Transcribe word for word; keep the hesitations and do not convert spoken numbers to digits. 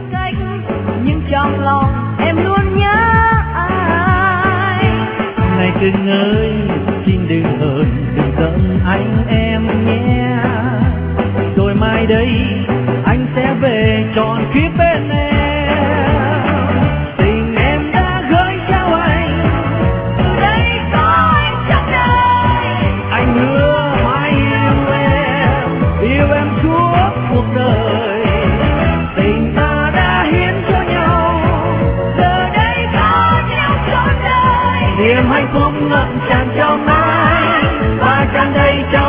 cách, nhưng trong lòng em luôn nhớ anh. Này cưng ơi, xin đừng hờn đừng giận anh em nhé, rồi mai đây anh sẽ về trọn kiếp bên em. Tình em đã gửi trao anh, Từ đây có anh trong đời. anh hứa mãi yêu em, yêu em suốt cuộc đời. Tình ta đã hiến cho nhau, Giờ đây có nhau trọn đời. niềm hạnh phúc ngập tràn trong anh và tràn đầy trong